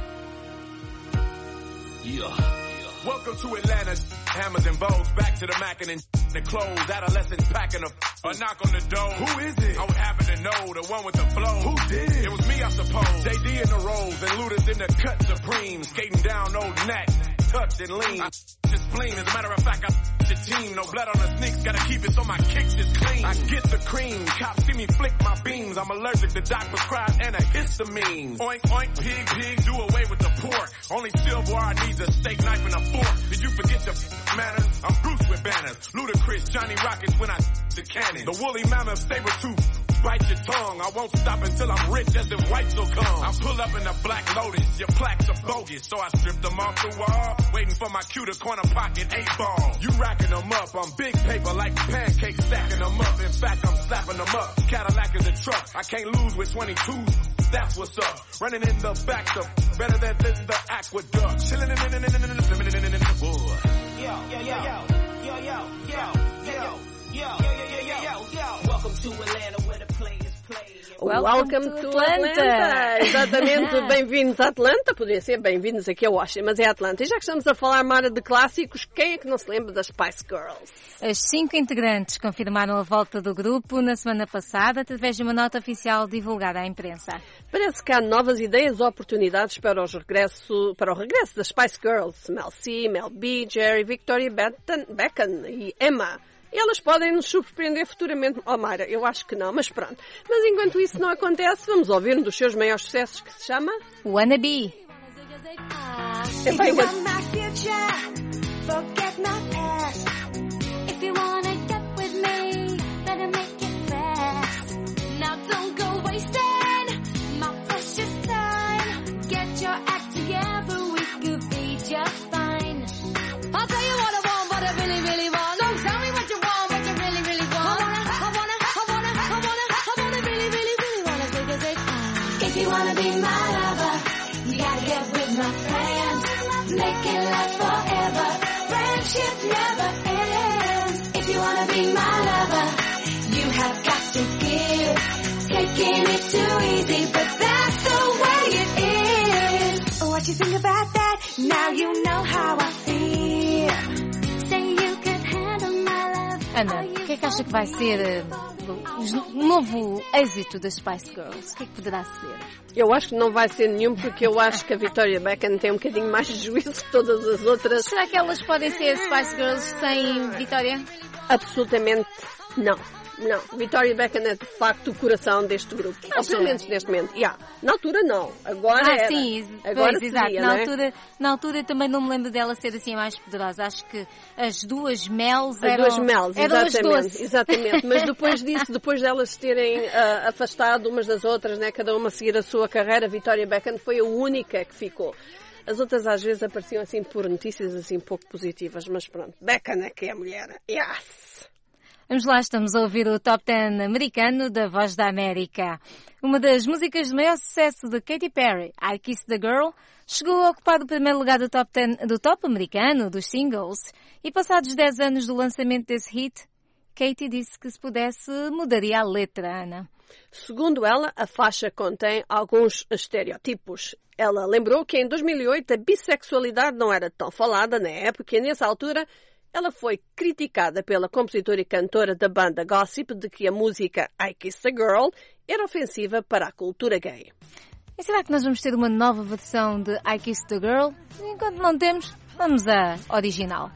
Welcome to Atlanta, hammers and bows, back to the mackin' and the clothes, adolescents packing a knock on the door. Who is it? I would happen to know, the one with the flow. Who did it? It was me, I suppose. JD in the rolls and Luda's in the cut supreme, skating down old Nat, tucked and lean. I just spleen, as a matter of fact, I the team. No blood on the sneaks, gotta keep it so my kicks is clean. I get the cream, cops see me flick my beams. I'm allergic to doc prescribed antihistamine. Oink, oink, pig, pig, do away with the pork. Only silverware needs a steak knife and a fork. Did you forget your manners? I'm Bruce with banners. Ludacris, Johnny Rockets when I the cannon. The woolly mammoth saber tooth, bite your tongue. I won't stop until I'm rich as the whites will come. I pull up in a black Lotus, your plaques are bogus. So I stripped them off the wall, waiting for my cue to corner pocket 8-ball. You racking them up, I'm big paper like pancakes, stacking them up. In fact, I'm slapping them up. Cadillac is a truck, I can't lose with 22s. That's what's up. Running in the back, the better than the aqueduct. Chilling in the wood. Welcome to Atlanta, where the players play. Welcome to Atlanta. Exatamente, bem-vindos a Atlanta. Poderia ser bem-vindos aqui a Washington, mas é Atlanta. E já que estamos a falar, Mara, de clássicos, quem é que não se lembra das Spice Girls? As 5 integrantes confirmaram a volta do grupo na semana passada, através de uma nota oficial divulgada à imprensa. Parece que há novas ideias ou oportunidades para o regresso das Spice Girls. Mel C, Mel B, Jerry, Victoria Beckham e Emma. E elas podem nos surpreender futuramente. Oh, Mayra, eu acho que não, mas pronto. Mas enquanto isso não acontece, vamos ouvir um dos seus maiores sucessos que se chama Wannabe. If you wanna be my lover, you gotta get with my friends. Make it last forever. Friendship never ends. If you wanna be my lover, you have got to give. Taking it too easy, but that's the way it is. What you think about got that. Now you know how I feel. Say you can handle my love. Ana, o que é que acha que vai ser o novo êxito das Spice Girls? O que é que poderá ser? Eu acho que não vai ser nenhum, porque eu acho que a Victoria Beckham tem um bocadinho mais de juízo que todas as outras. Será que elas podem ser Spice Girls sem Victoria? Absolutamente não. Não, Victoria Beckham é de facto o coração deste grupo. Ou pelo menos neste momento. Na altura não, agora era. Sim, agora pois, exato. Seria, Na altura também não me lembro dela ser assim mais poderosa. Acho que as duas Mels eram... As duas Mels, exatamente. Mas depois disso, depois delas se terem afastado umas das outras, né, cada uma a seguir a sua carreira, Victoria Beckham foi a única que ficou. As outras às vezes apareciam assim por notícias assim pouco positivas, mas pronto, Beckham é que é a mulher. Yes! Vamos lá, estamos a ouvir o Top 10 americano da Voz da América. Uma das músicas de maior sucesso de Katy Perry, I Kissed the Girl, chegou a ocupar o primeiro lugar do Top 10 do Top americano, dos singles, e passados 10 anos do lançamento desse hit, Katy disse que se pudesse mudaria a letra, Ana. Segundo ela, a faixa contém alguns estereótipos. Ela lembrou que em 2008 a bissexualidade não era tão falada na época e nessa altura ela foi criticada pela compositora e cantora da banda Gossip de que a música I Kissed a Girl era ofensiva para a cultura gay. E será que nós vamos ter uma nova versão de I Kissed a Girl? Enquanto não temos, vamos à original.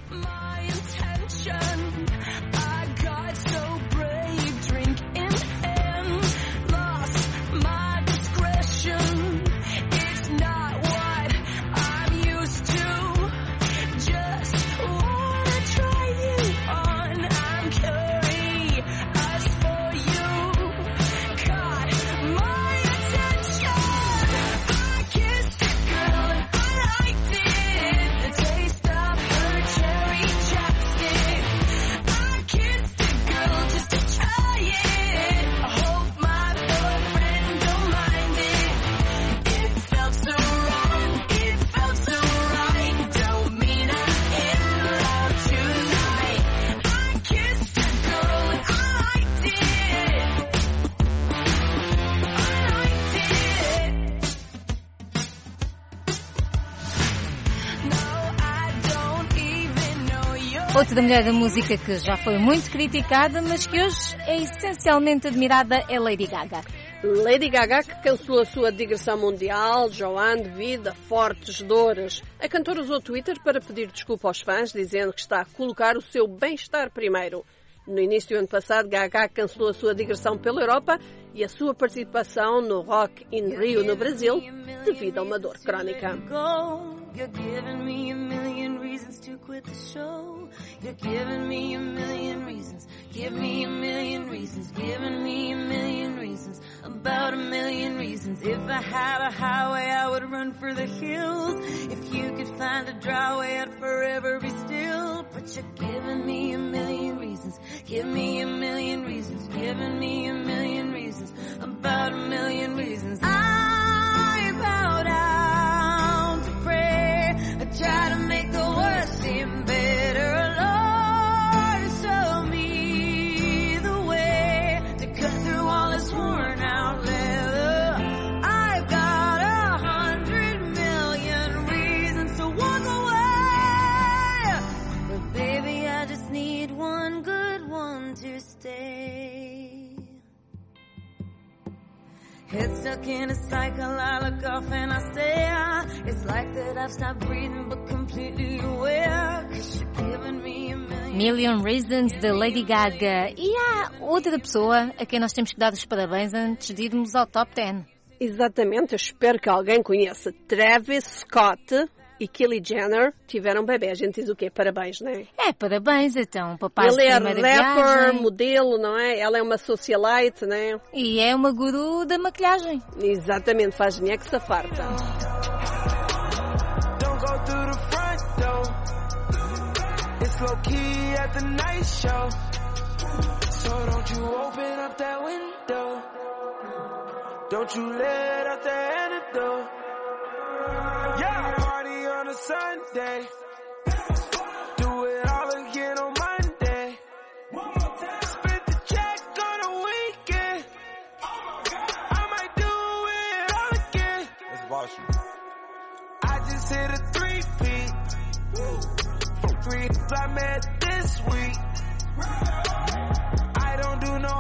Outra mulher da música que já foi muito criticada, mas que hoje é essencialmente admirada, é Lady Gaga. Lady Gaga, que cancelou a sua digressão mundial, Joanne, devido a fortes dores. A cantora usou o Twitter para pedir desculpa aos fãs, dizendo que está a colocar o seu bem-estar primeiro. No início do ano passado, Gaga cancelou a sua digressão pela Europa e a sua participação no Rock in Rio, no Brasil, devido a uma dor crónica. You're giving me a million reasons to quit the show. You're giving me a million reasons. Give me a million reasons. Giving me a million reasons. About a million reasons. If I had a highway, I would run for the hills. If you could find a dry way, I'd forever be still. But you're giving me a million reasons. Give me a million reasons. Giving me a million reasons. About a million reasons. I bow down to pray. I try to make the worst seem better. Lord, show me the way to cut through all this worn out leather. I've got 100 million reasons to walk away, but baby, I just need one good one to stay. Head stuck in a cycle, I look off and I say, it's like that I've stopped breathing but completely aware, 'cause you're giving me a Million Reasons, de Lady Gaga. E há outra pessoa a quem nós temos que dar os parabéns antes de irmos ao Top 10. Exatamente, eu espero que alguém conheça. Travis Scott e Kylie Jenner tiveram um bebê. A gente diz o quê? Parabéns, não é? É, parabéns, então. Papai Ele de é primeira rapper, viagem. modelo, não é? Ela é uma socialite, não é? E é uma guru da maquilhagem. Exatamente, faz dinheiro que se farta. Don't go through the front door. It's low key at the night show. So don't you open up that window. Don't you let out the antidote. Yeah, party on a Sunday. Do it all again on Monday. Split the check on a weekend. I might do it all again. I just Let's hit a 3-peat. 3 I met this week. I don't do no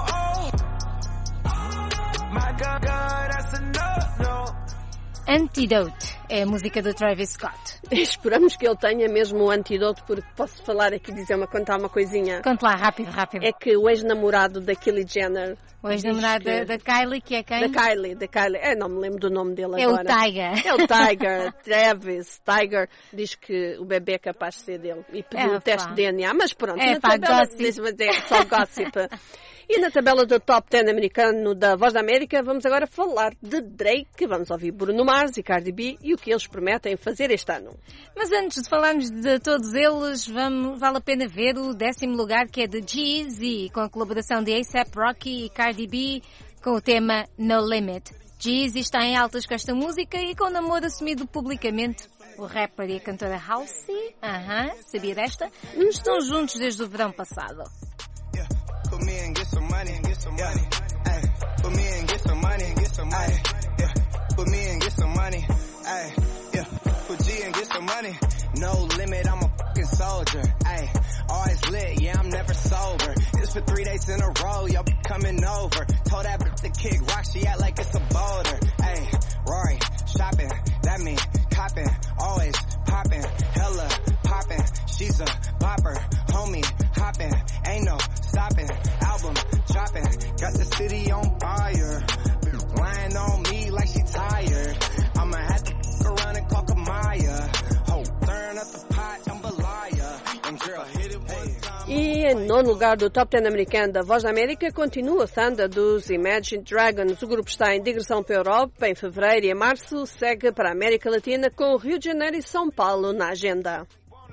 my God, that's a no. Antidote é a música do Travis Scott. Esperamos que ele tenha mesmo o antídoto, porque posso falar aqui, contar uma coisinha. Conte lá, rápido. É que o ex-namorado da Kylie Jenner... O ex-namorado da Kylie, que é quem? Da Kylie. Não me lembro do nome dele agora. É o Tiger. Travis Tiger diz que o bebê é capaz de ser dele. E pediu um teste de DNA, mas pronto. Só gossip. E na tabela do Top 10 americano da Voz da América, vamos agora falar de Drake. Vamos ouvir Bruno Mars e Cardi B e o que eles prometem fazer este ano. Mas antes de falarmos de todos eles, vale a pena ver o 10º lugar, que é de Jeezy, com a colaboração de A$AP Rocky e Cardi B, com o tema No Limit. Jeezy está em altas com esta música e com o namoro assumido publicamente. O rapper e a cantora Halsey, sabia desta? Estão juntos desde o verão passado. Put me and get some money, get some money. Ay, put me and get some money, get some money. Yeah, put me and get some money. Ay, yeah, put G and get some money. No limit, I'm a fucking soldier. Ay, always lit, yeah, I'm never sober. It's for 3 days in a row, y'all be coming over. Told that bitch to kick rock, she act like it's a boulder. Ay, Rory, shopping, that mean copping, always popping, hella popping. She's a bopper, homie, hopping, ain't no stopping, album dropping, got the city on fire, lying on me like she tired, I'ma have to f*** around and call Kamaya, ho, turn up the pot, jambalaya, and girl, hit it one time. E em nono lugar do Top 10 americano da Voz da América continua a Thunder dos Imagine Dragons. O grupo está em digressão para a Europa em fevereiro e em março segue para a América Latina com o Rio de Janeiro e São Paulo na agenda.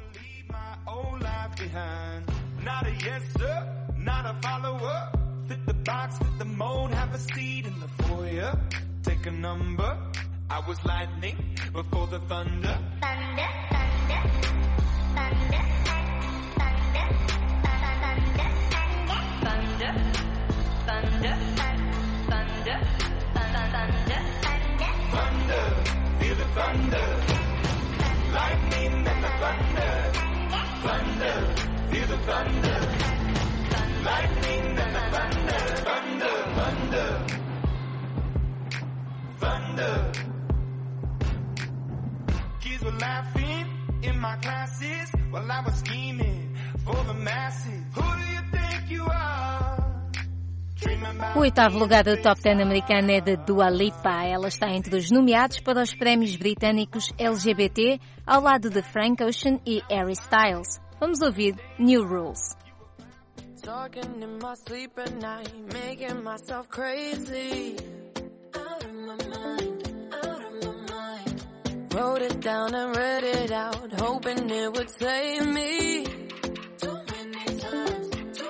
Not a yes sir, not a follower. Fit the box, fit the mold, have a seat in the foyer. Take a number. I was lightning before the thunder. Thunder, thunder, thunder, thunder, thunder, thunder, thunder, thunder, thunder, feel the thunder. Lightning and the thunder, thunder. Feel the thunder, lightning and the thunder, thunder, thunder, thunder. Kids were laughing in my classes while I was scheming for the masses. Who do you think you are? O 8º lugar do Top 10 americano é de Dua Lipa. Ela está entre os nomeados para os prémios britânicos LGBT, ao lado de Frank Ocean e Harry Styles. Vamos ouvir New Rules. Talking in my sleep at night, making myself crazy. Out of my mind, out of my mind. Wrote it down and read it out, hoping it would save me. Too many times,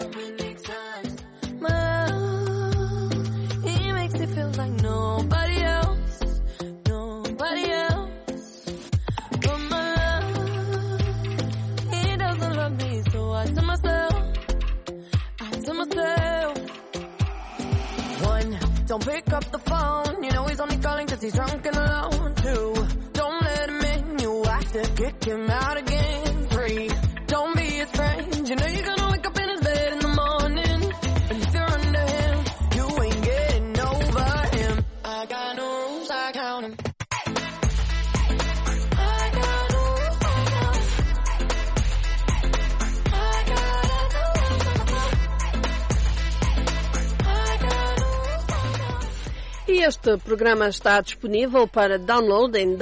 my love, he makes me feel like nobody else, nobody else. But my love, he doesn't love me, so I tell myself. One, don't pick up the phone, you know he's only calling cause he's drunk and alone. Two, don't let him in, you have to kick him out again. Three, don't be his friend, you know you're gonna wake up in his bed in the morning. And if you're under him, you ain't getting over him. I got no rules, I count him. E este programa está disponível para download em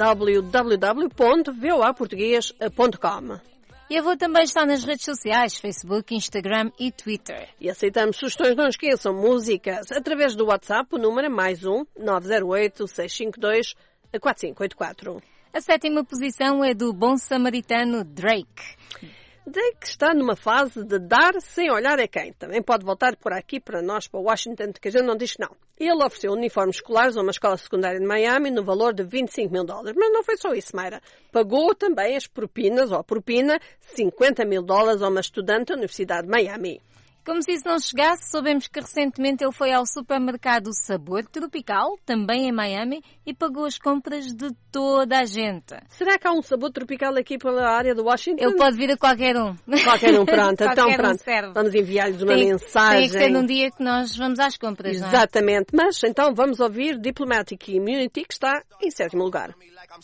www.voaportugues.com. E a Voa também está nas redes sociais, Facebook, Instagram e Twitter. E aceitamos sugestões, não esqueçam, músicas, através do WhatsApp, o número é +1 908 652 4584. A 7ª posição é do bom samaritano Drake. Drake está numa fase de dar sem olhar a quem. Também pode voltar por aqui para nós, para Washington, que a gente não diz que não. Ele ofereceu uniformes escolares a uma escola secundária de Miami no valor de $25 mil. Mas não foi só isso, Mayra. Pagou também as propinas, ou propina, $50 mil a uma estudante da Universidade de Miami. Como se isso não chegasse, soubemos que recentemente ele foi ao supermercado Sabor Tropical, também em Miami, e pagou as compras de toda a gente. Será que há um Sabor Tropical aqui pela área de Washington? Ele pode vir a qualquer um. Qualquer um, pronto. Então, pronto. Vamos enviar-lhes uma mensagem. Tem que ser num dia que nós vamos às compras, não é? Exatamente. Mas, então, vamos ouvir Diplomatic Immunity, que está em 7º lugar.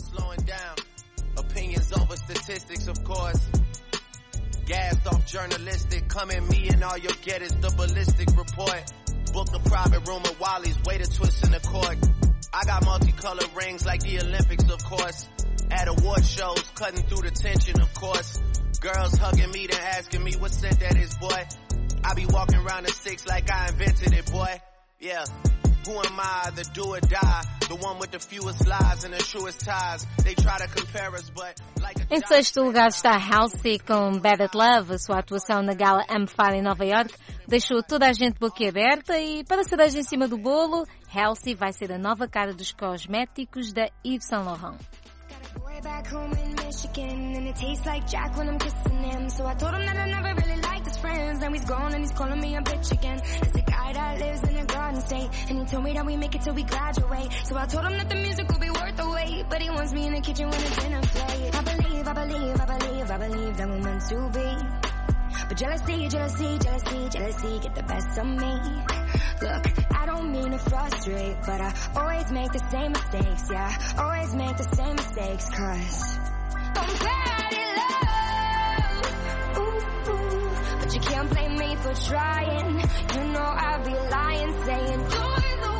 Opinions over statistics, of course. Gassed off journalistic, come at me and all you'll get is the ballistic report. Book a private room at Wally's, way to twist in the court. I got multicolored rings like the Olympics, of course. At award shows, cutting through the tension, of course. Girls hugging me, then asking me what scent that is, boy. I be walking around the 6 like I invented it, boy. Yeah. Who am I, the do or die? The one with the fewest lies and the truest ties. They try to compare us, but like Em 6º lugar está Halsey com Bad at Love. A sua atuação na gala Amphire em Nova York deixou toda a gente boquiaberta e, para a cereja em cima do bolo, Halsey vai ser a nova cara dos cosméticos da Yves Saint Laurent. Boy back home in Michigan, and it tastes like Jack when I'm kissing him. So I told him that I never really liked his friends. Now he's gone and he's calling me a bitch again. It's the guy that lives in a garden state, and he told me that we make it till we graduate. So I told him that the music will be worth the wait, but he wants me in the kitchen when the dinner plate. I believe that we're meant to be. But jealousy get the best of me. Look, I don't mean to frustrate, but I always make the same mistakes, yeah. Always make the same mistakes, 'cause I'm bad in love. Ooh, ooh. But you can't blame me for trying. You know I'd be lying, saying you're the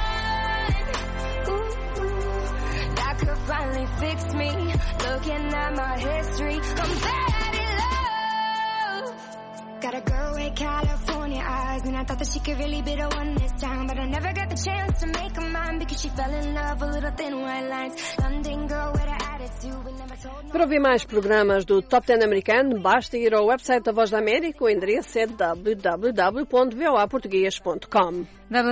one. Ooh, ooh. That could finally fix me. Looking at my history, I'm bad in love. Got a girl with California eyes, and I thought that she could really be the one this time, but I never got the chance to make her mine because she fell in love with little thin white lines. London girl with an attitude, we never told no. Para ouvir mais programas do Top 10 americano, basta ir ao website da Voz da América. O endereço é www.voaportugues.com.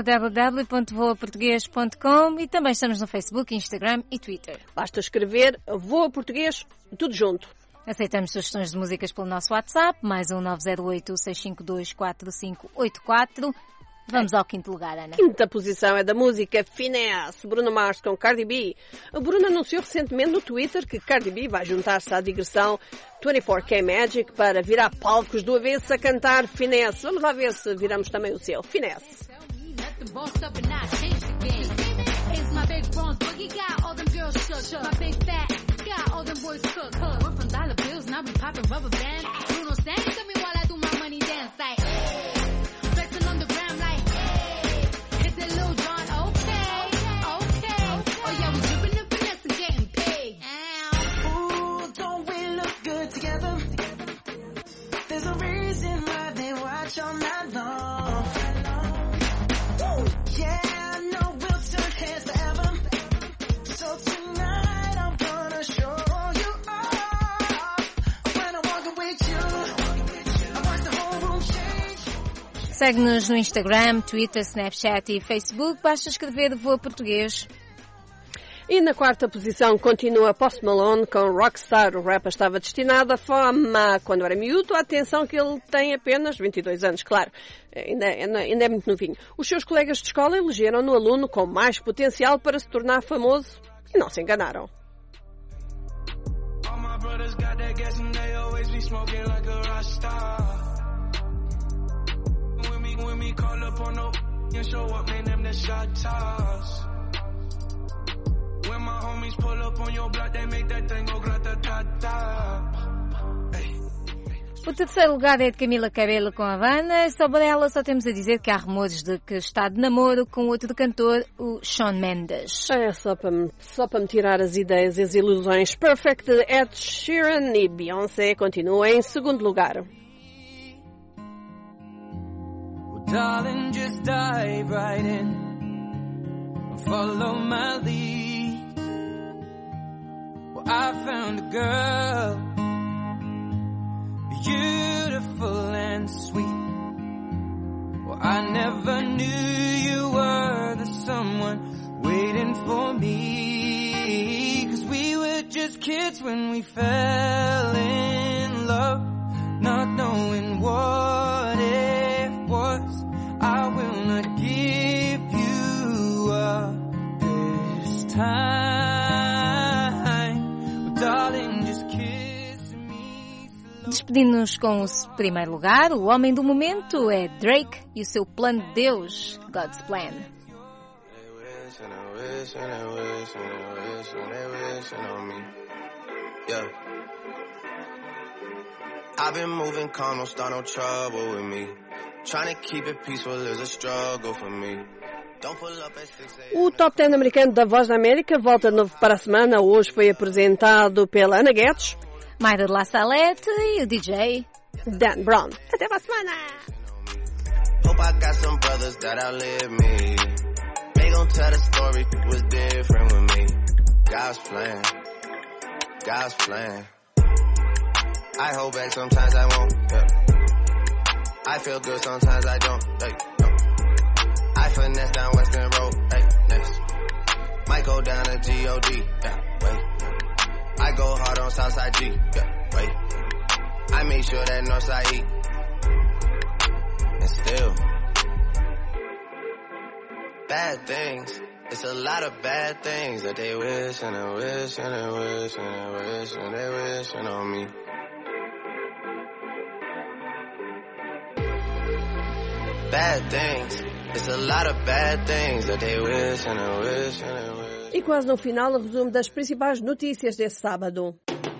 www.voaportugues.com, e também estamos no Facebook, Instagram e Twitter. Basta escrever Voa Português, tudo junto. Aceitamos sugestões de músicas pelo nosso WhatsApp, mais 908-652-4584. Vamos ao 5º lugar, Ana. 5ª posição é da música Finesse, Bruno Mars com Cardi B. A Bruno anunciou recentemente no Twitter que Cardi B vai juntar-se à digressão 24K Magic para virar palcos do avesso a cantar Finesse. Vamos lá ver se viramos também o seu. Finesse. Got all them boys cook. We're from dollar bills, now we poppin' rubber bands. Bruno sang to me while I do my money dance. Like, flexing on the gram like, hit that Lil Jon, okay. Oh yeah, we drippin' and finesse and getting paid. Ooh, don't we look good together? There's a reason why they watch all night long. Yeah, I know we'll turn heads forever. So tonight segue-nos no Instagram, Twitter, Snapchat e Facebook. Basta escrever Voa Português. E na 4ª posição continua Post Malone com Rockstar. O rapper estava destinado à fama quando era miúdo. Atenção que ele tem apenas 22 anos, claro. Ainda é muito novinho. Os seus colegas de escola elegeram-no aluno com mais potencial para se tornar famoso e não se enganaram. When me call up on no and show up, man, them the shot toss. When my homies pull up on your block, they make that thing go grata-ta-ta. O 3º lugar é de Camila Cabello com Havana. Sobre ela só temos a dizer que há rumores de que está de namoro com outro cantor, o Shawn Mendes. É só para me tirar as ideias e as ilusões. Perfect de Ed Sheeran e Beyoncé continua em 2º lugar. Darling, just dive right in. Follow my lead. Well, I found a girl, beautiful and sweet. Well, I never knew you were the someone waiting for me. 'Cause we were just kids when we fell in love, not knowing what it Despedindo-nos com o primeiro lugar, o homem do momento é Drake e o seu plano de Deus, God's Plan. I've been moving calm, don't start no trouble with me. Trying to keep it peaceful is a struggle for me. O Top 10 americano da Voz da América volta de novo para a semana. Hoje foi apresentado pela Ana Guedes, Mayra de La Salette e o DJ Dan Brown. Até para a semana! Hope I got some brothers that outlive me. They gon' tell the story was different with me. God's plan, God's plan. I hold back sometimes I won't. Yeah. I feel good sometimes I don't. Hey, no. I finesse down Western Road. Hey, next. Might go down to G.O.D. Yeah, wait. I go hard on Southside G. Yeah, wait. I make sure that Northside E. And still, bad things. It's a lot of bad things that they wish and they wish and they wish and they wish and they wishing on me. Bad things. It's a lot of bad things that they wish and they wish and they wish. E quase no final, o resumo das principais notícias desse sábado.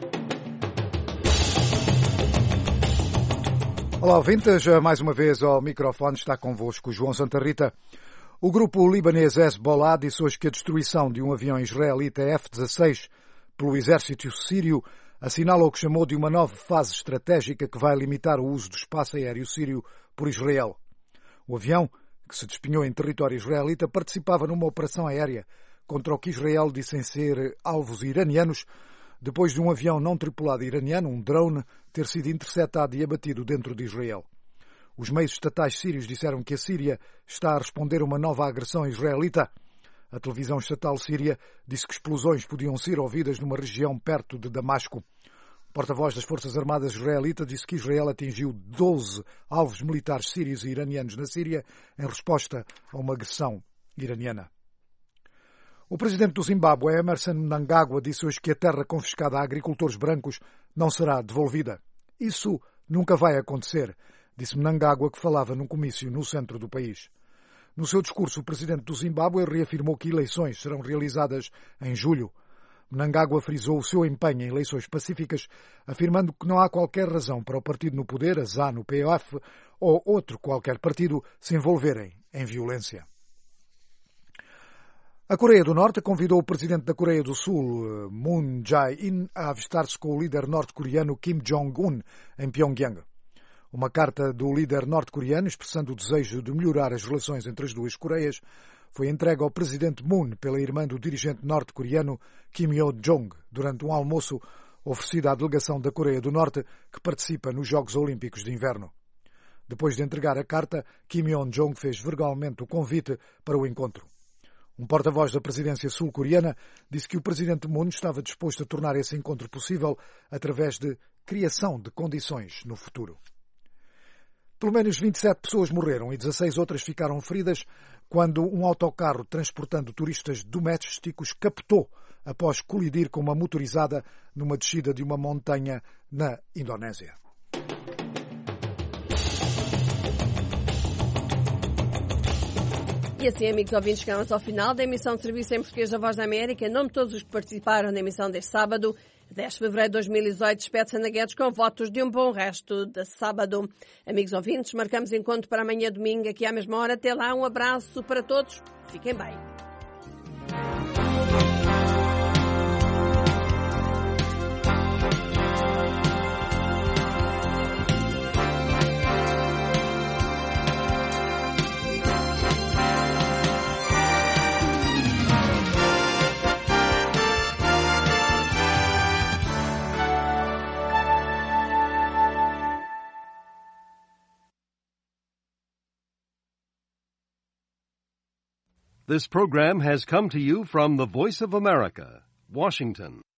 Olá, ouvintes. Mais uma vez ao microfone está convosco João Santa Rita. O grupo libanês Hezbollah disse hoje que a destruição de um avião israelita F-16 pelo exército sírio assinala o que chamou de uma nova fase estratégica que vai limitar o uso do espaço aéreo sírio por Israel. O avião, que se despenhou em território israelita, participava numa operação aérea contra o que Israel disse ser alvos iranianos, depois de um avião não tripulado iraniano, um drone, ter sido interceptado e abatido dentro de Israel. Os meios estatais sírios disseram que a Síria está a responder a uma nova agressão israelita. A televisão estatal síria disse que explosões podiam ser ouvidas numa região perto de Damasco. O porta-voz das Forças Armadas israelitas disse que Israel atingiu 12 alvos militares sírios e iranianos na Síria em resposta a uma agressão iraniana. O presidente do Zimbábue, Emmerson Mnangagwa, disse hoje que a terra confiscada a agricultores brancos não será devolvida. Isso nunca vai acontecer, disse Mnangagwa, que falava num comício no centro do país. No seu discurso, o presidente do Zimbábue reafirmou que eleições serão realizadas em julho. Mnangagwa frisou o seu empenho em eleições pacíficas, afirmando que não há qualquer razão para o partido no poder, a ZANU-PF, ou outro qualquer partido se envolverem em violência. A Coreia do Norte convidou o presidente da Coreia do Sul, Moon Jae-in, a avistar-se com o líder norte-coreano Kim Jong-un em Pyongyang. Uma carta do líder norte-coreano expressando o desejo de melhorar as relações entre as duas Coreias foi entregue ao presidente Moon pela irmã do dirigente norte-coreano Kim Yo-jong durante um almoço oferecido à delegação da Coreia do Norte que participa nos Jogos Olímpicos de Inverno. Depois de entregar a carta, Kim Yo-jong fez verbalmente o convite para o encontro. Um porta-voz da presidência sul-coreana disse que o presidente Moon estava disposto a tornar esse encontro possível através de criação de condições no futuro. Pelo menos 27 pessoas morreram e 16 outras ficaram feridas quando um autocarro transportando turistas domésticos captou após colidir com uma motorizada numa descida de uma montanha na Indonésia. E assim, amigos ouvintes, chegamos ao final da emissão de serviço em português da Voz da América. Em nome de todos os que participaram na emissão deste sábado, 10 de fevereiro de 2018, despede-se Ana Guedes com votos de um bom resto de sábado. Amigos ouvintes, marcamos encontro para amanhã domingo, aqui à mesma hora. Até lá, um abraço para todos. Fiquem bem. This program has come to you from the Voice of America, Washington.